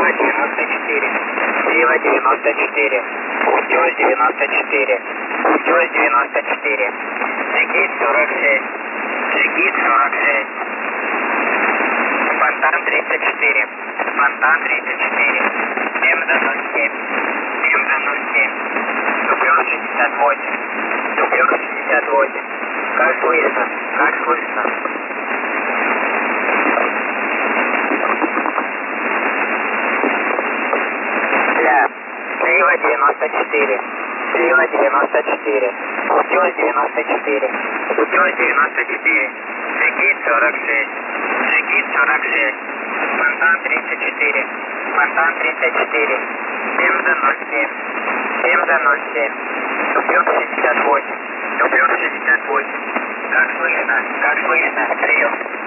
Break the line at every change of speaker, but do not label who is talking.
94. Сила 94. Путёж 94. Путёж 94. Джигит 46. Джигит 46. Фонтан 34. Фонтан 34. МЗ 07. МЗ 07. Дублер 68. Дублер 68. Как слышно? Как слышно? Сила 94. Сила 94. Путёж 94. Путёж 94. Джигит 46. Джигит 46. Фонтан 34. Фонтан 34. МЗ 07. МЗ 07. Дублер 68. Дублер 68. Как слышно? Как слышно? Прием.